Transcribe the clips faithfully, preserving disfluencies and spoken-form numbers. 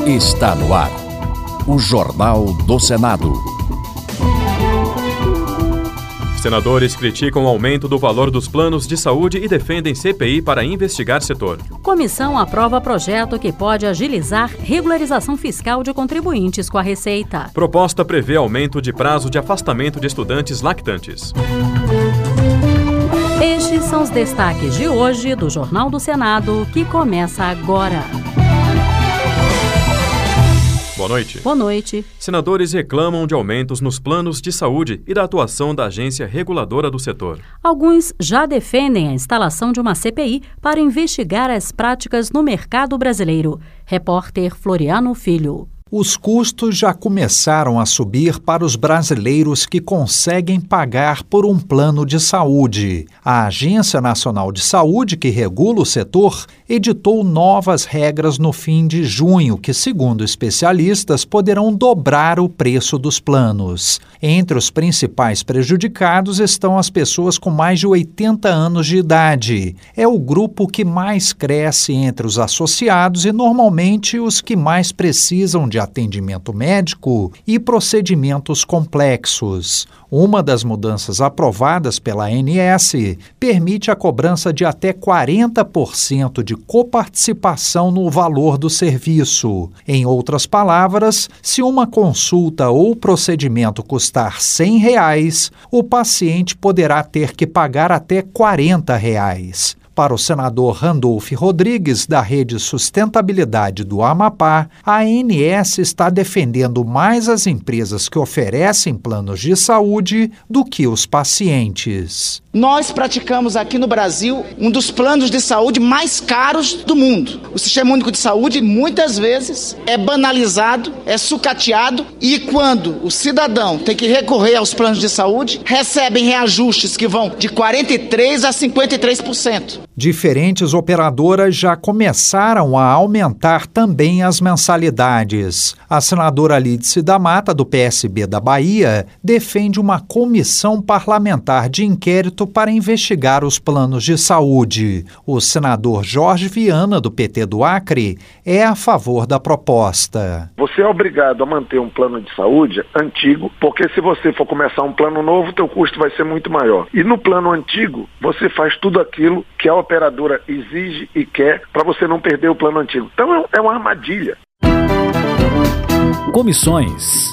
Está no ar, o Jornal do Senado. Senadores criticam o aumento do valor dos planos de saúde e defendem C P I para investigar setor. Comissão aprova projeto que pode agilizar regularização fiscal de contribuintes com a Receita. Proposta prevê aumento de prazo de afastamento de estudantes lactantes. Estes são os destaques de hoje do Jornal do Senado, que começa agora. Boa noite. Boa noite. Senadores reclamam de aumentos nos planos de saúde e da atuação da agência reguladora do setor. Alguns já defendem a instalação de uma C P I para investigar as práticas no mercado brasileiro. Repórter Floriano Filho. Os custos já começaram a subir para os brasileiros que conseguem pagar por um plano de saúde. A Agência Nacional de Saúde, que regula o setor, editou novas regras no fim de junho, que, segundo especialistas, poderão dobrar o preço dos planos. Entre os principais prejudicados estão as pessoas com mais de oitenta anos de idade. É o grupo que mais cresce entre os associados e, normalmente, os que mais precisam de atendimento médico e procedimentos complexos. Uma das mudanças aprovadas pela A N S permite a cobrança de até quarenta por cento de coparticipação no valor do serviço. Em outras palavras, se uma consulta ou procedimento custar cem reais, o paciente poderá ter que pagar até quarenta reais. Para o senador Randolfo Rodrigues, da Rede Sustentabilidade do Amapá, a A N S está defendendo mais as empresas que oferecem planos de saúde do que os pacientes. Nós praticamos aqui no Brasil um dos planos de saúde mais caros do mundo. O Sistema Único de Saúde, muitas vezes, é banalizado, é sucateado, e quando o cidadão tem que recorrer aos planos de saúde, recebem reajustes que vão de quarenta e três por cento a cinquenta e três por cento. Diferentes operadoras já começaram a aumentar também as mensalidades. A senadora Lídice da Mata, do P S B da Bahia, defende uma comissão parlamentar de inquérito para investigar os planos de saúde. O senador Jorge Viana, do P T do Acre, é a favor da proposta. Você é obrigado a manter um plano de saúde antigo, porque se você for começar um plano novo, teu custo vai ser muito maior. E no plano antigo, você faz tudo aquilo que a operadora exige e quer para você não perder o plano antigo. Então é uma armadilha. Comissões.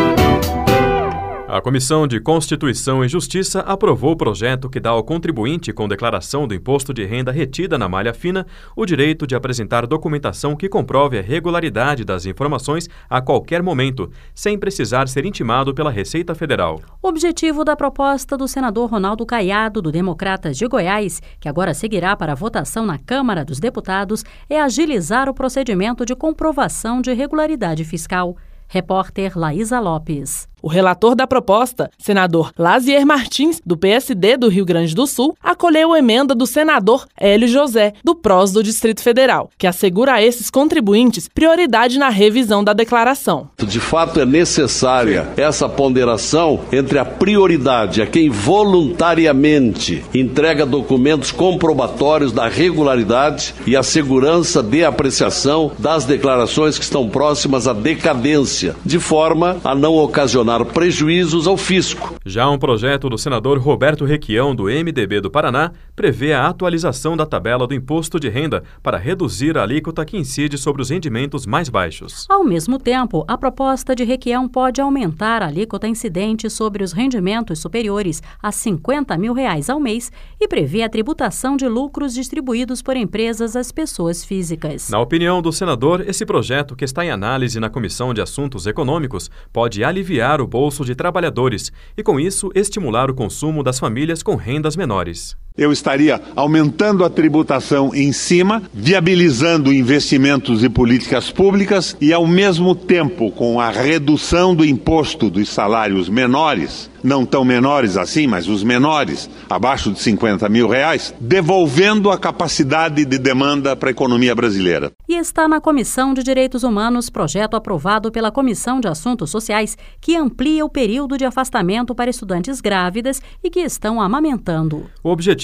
A Comissão de Constituição e Justiça aprovou o projeto que dá ao contribuinte com declaração do imposto de renda retida na malha fina o direito de apresentar documentação que comprove a regularidade das informações a qualquer momento, sem precisar ser intimado pela Receita Federal. O objetivo da proposta do senador Ronaldo Caiado, do Democratas de Goiás, que agora seguirá para a votação na Câmara dos Deputados, é agilizar o procedimento de comprovação de regularidade fiscal. Repórter Laísa Lopes. O relator da proposta, senador Lazier Martins, do P S D do Rio Grande do Sul, acolheu a emenda do senador Hélio José, do P R O S do Distrito Federal, que assegura a esses contribuintes prioridade na revisão da declaração. De fato, é necessária essa ponderação entre a prioridade a quem voluntariamente entrega documentos comprobatórios da regularidade e a segurança de apreciação das declarações que estão próximas à decadência, de forma a não ocasionar prejuízos ao fisco. Já um projeto do senador Roberto Requião, do M D B do Paraná, prevê a atualização da tabela do imposto de renda para reduzir a alíquota que incide sobre os rendimentos mais baixos. Ao mesmo tempo, a proposta de Requião pode aumentar a alíquota incidente sobre os rendimentos superiores a cinquenta mil reais ao mês e prevê a tributação de lucros distribuídos por empresas às pessoas físicas. Na opinião do senador, esse projeto, que está em análise na Comissão de Assuntos Econômicos, pode aliviar o bolso de trabalhadores e, com isso, estimular o consumo das famílias com rendas menores. Eu estaria aumentando a tributação em cima, viabilizando investimentos e políticas públicas e, ao mesmo tempo, com a redução do imposto dos salários menores, não tão menores assim, mas os menores, abaixo de cinquenta mil reais, devolvendo a capacidade de demanda para a economia brasileira. E está na Comissão de Direitos Humanos projeto aprovado pela Comissão de Assuntos Sociais que amplia o período de afastamento para estudantes grávidas e que estão amamentando. O objetivo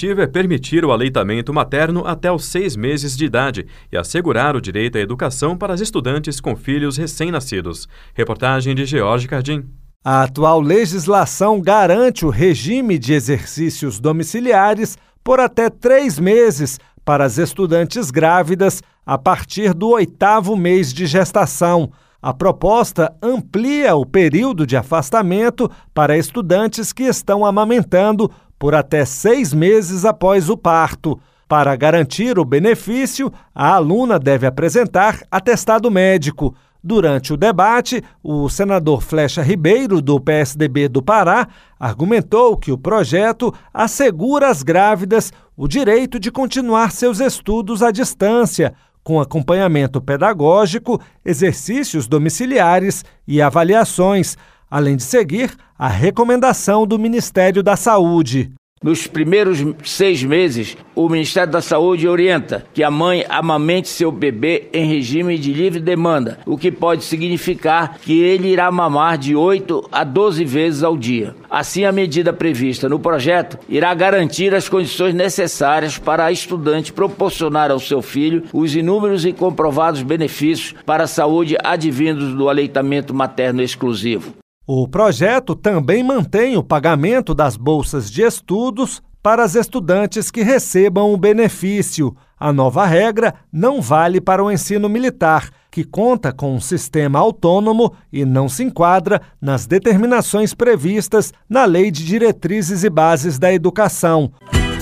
objetivo é permitir o aleitamento materno até os seis meses de idade e assegurar o direito à educação para as estudantes com filhos recém-nascidos. Reportagem de George Cardim. A atual legislação garante o regime de exercícios domiciliares por até três meses para as estudantes grávidas a partir do oitavo mês de gestação. A proposta amplia o período de afastamento para estudantes que estão amamentando por até seis meses após o parto. Para garantir o benefício, a aluna deve apresentar atestado médico. Durante o debate, o senador Flecha Ribeiro, do P S D B do Pará, argumentou que o projeto assegura às grávidas o direito de continuar seus estudos à distância, com acompanhamento pedagógico, exercícios domiciliares e avaliações, além de seguir a recomendação do Ministério da Saúde. Nos primeiros seis meses, o Ministério da Saúde orienta que a mãe amamente seu bebê em regime de livre demanda, o que pode significar que ele irá mamar de oito a doze vezes ao dia. Assim, a medida prevista no projeto irá garantir as condições necessárias para a estudante proporcionar ao seu filho os inúmeros e comprovados benefícios para a saúde advindos do aleitamento materno exclusivo. O projeto também mantém o pagamento das bolsas de estudos para as estudantes que recebam o benefício. A nova regra não vale para o ensino militar, que conta com um sistema autônomo e não se enquadra nas determinações previstas na Lei de Diretrizes e Bases da Educação.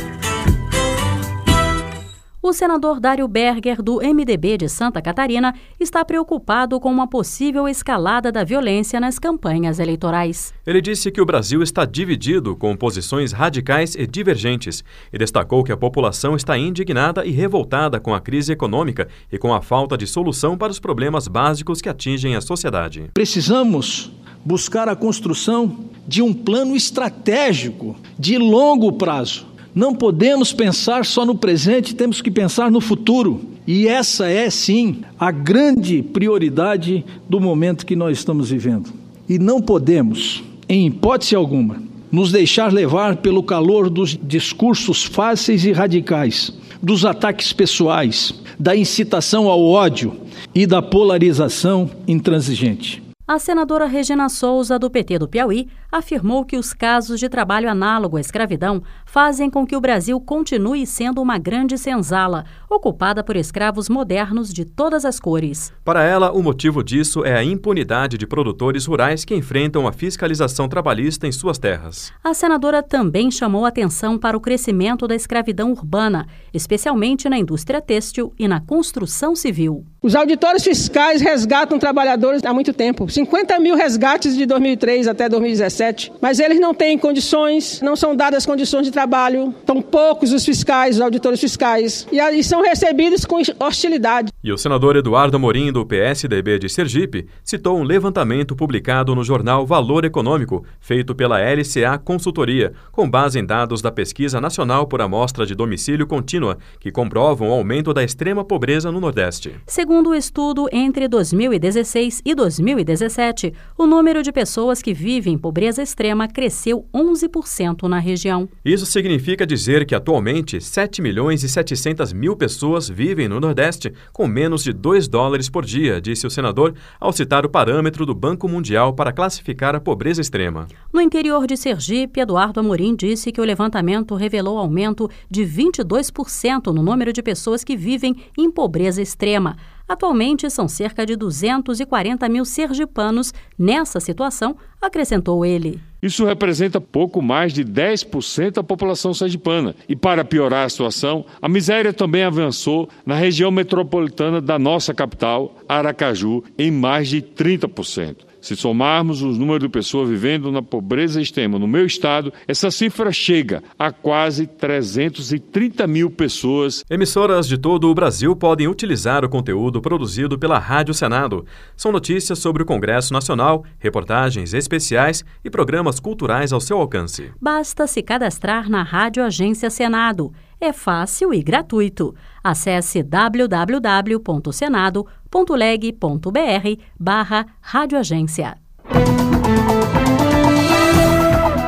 O senador Dário Berger, do M D B de Santa Catarina, está preocupado com uma possível escalada da violência nas campanhas eleitorais. Ele disse que o Brasil está dividido, com posições radicais e divergentes, e destacou que a população está indignada e revoltada com a crise econômica e com a falta de solução para os problemas básicos que atingem a sociedade. Precisamos buscar a construção de um plano estratégico de longo prazo. Não podemos pensar só no presente, temos que pensar no futuro. E essa é, sim, a grande prioridade do momento que nós estamos vivendo. E não podemos, em hipótese alguma, nos deixar levar pelo calor dos discursos fáceis e radicais, dos ataques pessoais, da incitação ao ódio e da polarização intransigente. A senadora Regina Souza, do P T do Piauí, afirmou que os casos de trabalho análogo à escravidão fazem com que o Brasil continue sendo uma grande senzala, ocupada por escravos modernos de todas as cores. Para ela, o motivo disso é a impunidade de produtores rurais que enfrentam a fiscalização trabalhista em suas terras. A senadora também chamou atenção para o crescimento da escravidão urbana, especialmente na indústria têxtil e na construção civil. Os auditórios fiscais resgatam trabalhadores há muito tempo. cinquenta mil resgates de dois mil e três até dois mil e dezessete. Mas eles não têm condições, não são dadas condições de trabalho. São poucos os fiscais, os auditores fiscais. E, e são recebidos com hostilidade. E o senador Eduardo Amorim, do P S D B de Sergipe, citou um levantamento publicado no jornal Valor Econômico, feito pela L C A Consultoria, com base em dados da Pesquisa Nacional por Amostra de Domicílio Contínua, que comprovam o aumento da extrema pobreza no Nordeste. Segundo o estudo, entre dois mil e dezesseis e dois mil e dezessete, o número de pessoas que vivem em pobreza extrema cresceu onze por cento na região. Isso significa dizer que atualmente sete milhões e setecentas mil pessoas vivem no Nordeste com menos de dois dólares por dia, disse o senador, ao citar o parâmetro do Banco Mundial para classificar a pobreza extrema. No interior de Sergipe, Eduardo Amorim disse que o levantamento revelou aumento de vinte e dois por cento no número de pessoas que vivem em pobreza extrema. Atualmente, são cerca de duzentos e quarenta mil sergipanos nessa situação, acrescentou ele. Isso representa pouco mais de dez por cento da população sergipana. E para piorar a situação, a miséria também avançou na região metropolitana da nossa capital, Aracaju, em mais de trinta por cento. Se somarmos os números de pessoas vivendo na pobreza extrema no meu estado, essa cifra chega a quase trezentos e trinta mil pessoas. Emissoras de todo o Brasil podem utilizar o conteúdo produzido pela Rádio Senado. São notícias sobre o Congresso Nacional, reportagens especiais e programas culturais ao seu alcance. Basta se cadastrar na Rádio Agência Senado. É fácil e gratuito. Acesse w w w ponto senado ponto leg ponto b r barra radioagência.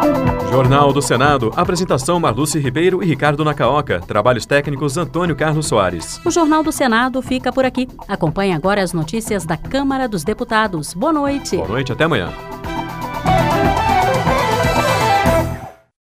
Jornal do Senado, apresentação Marluce Ribeiro e Ricardo Nacaoca, trabalhos técnicos Antônio Carlos Soares. O Jornal do Senado fica por aqui. Acompanhe agora as notícias da Câmara dos Deputados. Boa noite. Boa noite, até amanhã.